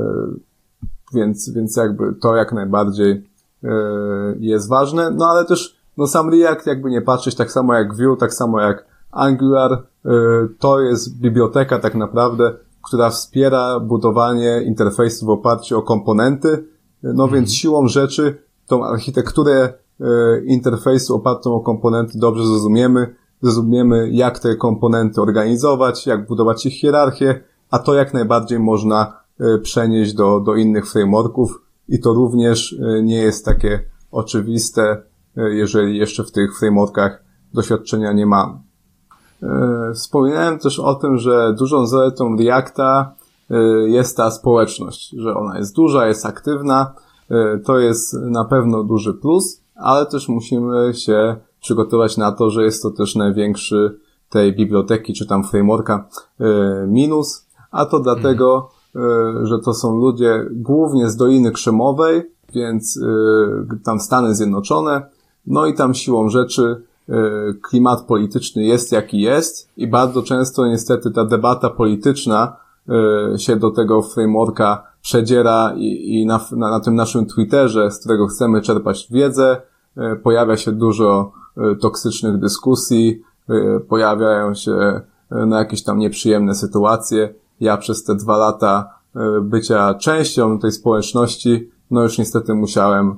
więc jakby to jak najbardziej jest ważne, ale też sam React, jakby nie patrzeć, tak samo jak Vue, tak samo jak Angular, to jest biblioteka tak naprawdę, która wspiera budowanie interfejsu w oparciu o komponenty, więc siłą rzeczy tą architekturę interfejsu opartą o komponenty dobrze zrozumiemy, jak te komponenty organizować, jak budować ich hierarchię, a to jak najbardziej można przenieść do innych frameworków i to również nie jest takie oczywiste, jeżeli jeszcze w tych frameworkach doświadczenia nie mamy. Wspominałem też o tym, że dużą zaletą Reacta jest ta społeczność, że ona jest duża, jest aktywna, to jest na pewno duży plus, ale też musimy się przygotować na to, że jest to też największy tej biblioteki czy tam frameworka minus, a to dlatego, że to są ludzie głównie z Doliny Krzemowej, więc tam Stany Zjednoczone, i tam siłą rzeczy klimat polityczny jest jaki jest i bardzo często niestety ta debata polityczna się do tego frameworka przedziera i na tym naszym Twitterze, z którego chcemy czerpać wiedzę, pojawia się dużo toksycznych dyskusji, pojawiają się jakieś tam nieprzyjemne sytuacje. Ja przez te 2 lata bycia częścią tej społeczności, no już niestety musiałem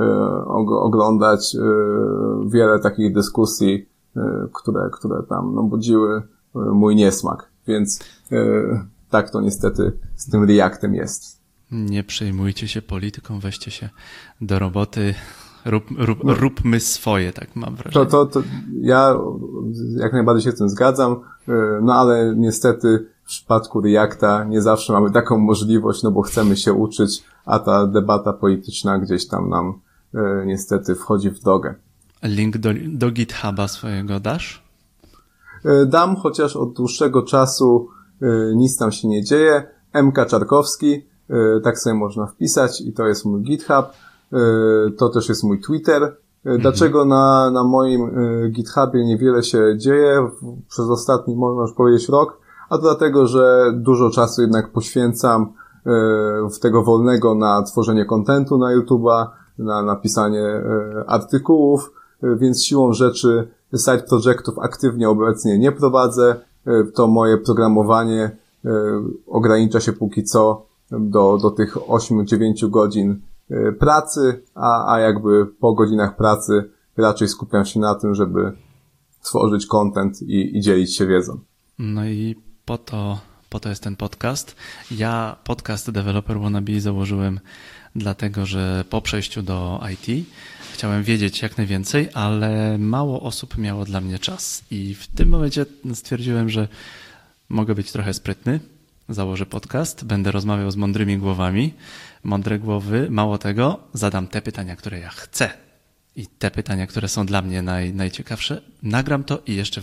oglądać wiele takich dyskusji, które tam budziły mój niesmak. Więc tak to niestety z tym Reactem jest. Nie przejmujcie się polityką, weźcie się do roboty, róbmy swoje, tak mam wrażenie. To ja jak najbardziej się z tym zgadzam, no ale niestety w przypadku Reacta nie zawsze mamy taką możliwość, no bo chcemy się uczyć, a ta debata polityczna gdzieś tam nam niestety wchodzi w drogę. Link do GitHuba swojego dasz? Dam, chociaż od dłuższego czasu nic tam się nie dzieje. MK Czarkowski, tak sobie można wpisać i to jest mój GitHub. To też jest mój Twitter. Dlaczego na moim GitHubie niewiele się dzieje przez ostatni, można już powiedzieć, rok? A to dlatego, że dużo czasu jednak poświęcam w tego wolnego na tworzenie kontentu na YouTube'a, na napisanie artykułów, więc siłą rzeczy side projectów aktywnie obecnie nie prowadzę. To moje programowanie ogranicza się póki co do tych 8-9 godzin pracy, a jakby po godzinach pracy raczej skupiam się na tym, żeby tworzyć content i dzielić się wiedzą. No i po to jest ten podcast. Ja podcast Developer Wannabe założyłem dlatego, że po przejściu do IT chciałem wiedzieć jak najwięcej, ale mało osób miało dla mnie czas i w tym momencie stwierdziłem, że mogę być trochę sprytny. Założę podcast, będę rozmawiał z mądrymi głowami, mądre głowy, mało tego, zadam te pytania, które ja chcę i te pytania, które są dla mnie najciekawsze, nagram to i jeszcze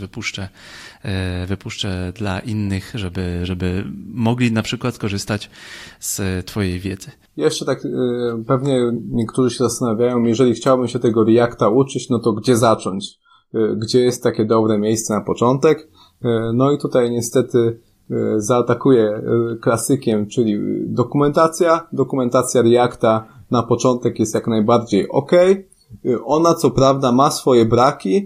wypuszczę dla innych, żeby mogli na przykład korzystać z twojej wiedzy. Jeszcze tak, pewnie niektórzy się zastanawiają, jeżeli chciałbym się tego Reacta uczyć, no to gdzie zacząć? Gdzie jest takie dobre miejsce na początek? No i tutaj niestety zaatakuję klasykiem, czyli dokumentacja Reacta na początek jest jak najbardziej okej. Ona co prawda ma swoje braki,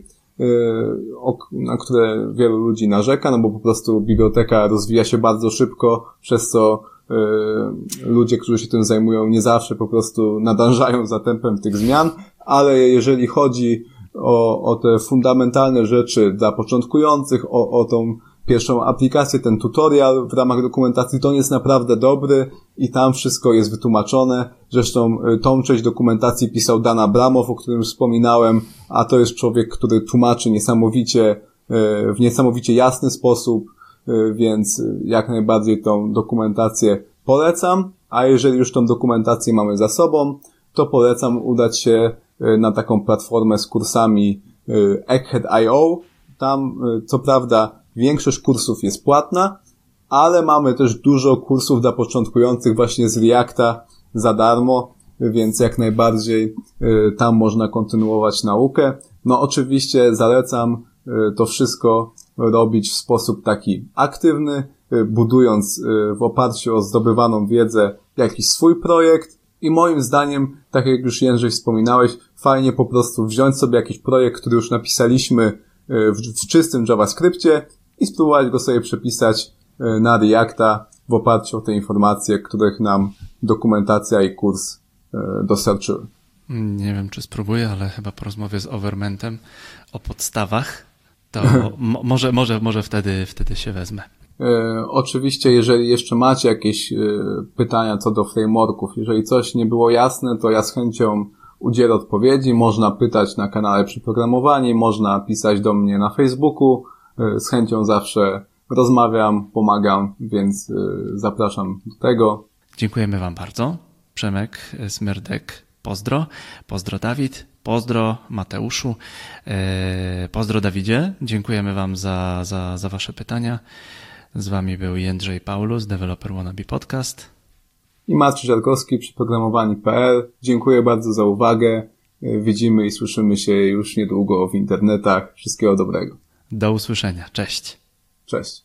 na które wielu ludzi narzeka, no bo po prostu biblioteka rozwija się bardzo szybko, przez co ludzie, którzy się tym zajmują, nie zawsze po prostu nadążają za tempem tych zmian, ale jeżeli chodzi o te fundamentalne rzeczy dla początkujących, o tą pierwszą aplikację, ten tutorial w ramach dokumentacji, to on jest naprawdę dobry i tam wszystko jest wytłumaczone. Zresztą tą część dokumentacji pisał Dan Abramow, o którym wspominałem, a to jest człowiek, który tłumaczy w niesamowicie jasny sposób, więc jak najbardziej tą dokumentację polecam, a jeżeli już tą dokumentację mamy za sobą, to polecam udać się na taką platformę z kursami Egghead.io. Tam co prawda większość kursów jest płatna, ale mamy też dużo kursów dla początkujących właśnie z Reacta za darmo, więc jak najbardziej tam można kontynuować naukę. No oczywiście zalecam to wszystko robić w sposób taki aktywny, budując w oparciu o zdobywaną wiedzę jakiś swój projekt i moim zdaniem, tak jak już Jędrzej wspominałeś, fajnie po prostu wziąć sobie jakiś projekt, który już napisaliśmy w czystym JavaScriptie i spróbować go sobie przepisać na Reacta w oparciu o te informacje, których nam dokumentacja i kurs dostarczyły. Nie wiem, czy spróbuję, ale chyba po rozmowie z Overmentem o podstawach, to może wtedy się wezmę. Oczywiście, jeżeli jeszcze macie jakieś pytania co do frameworków, jeżeli coś nie było jasne, to ja z chęcią udzielę odpowiedzi. Można pytać na kanale Przyprogramowani, można pisać do mnie na Facebooku. Z chęcią zawsze rozmawiam, pomagam, więc zapraszam do tego. Dziękujemy wam bardzo. Przemek Smyrdek, pozdro. Pozdro Dawid, pozdro Mateuszu, pozdro Dawidzie. Dziękujemy wam za wasze pytania. Z wami był Jędrzej Paulus, Developer Wannabe Podcast. I Maciej Żarkowski, przyprogramowani.pl. Dziękuję bardzo za uwagę widzimy i słyszymy się już niedługo w internetach. Wszystkiego dobrego. Do usłyszenia. Cześć. Cześć.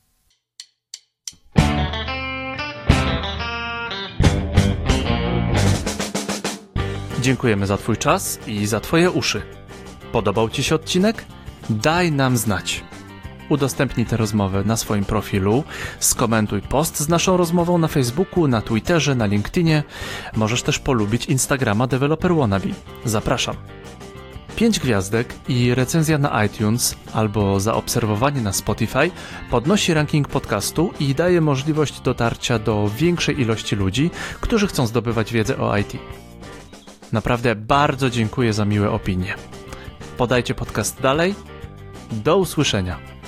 Dziękujemy za Twój czas i za Twoje uszy. Podobał Ci się odcinek? Daj nam znać. Udostępnij tę rozmowę na swoim profilu, skomentuj post z naszą rozmową na Facebooku, na Twitterze, na LinkedInie. Możesz też polubić Instagrama Developer Wannabe. Zapraszam. 5 gwiazdek i recenzja na iTunes albo zaobserwowanie na Spotify podnosi ranking podcastu i daje możliwość dotarcia do większej ilości ludzi, którzy chcą zdobywać wiedzę o IT. Naprawdę bardzo dziękuję za miłe opinie. Podajcie podcast dalej. Do usłyszenia.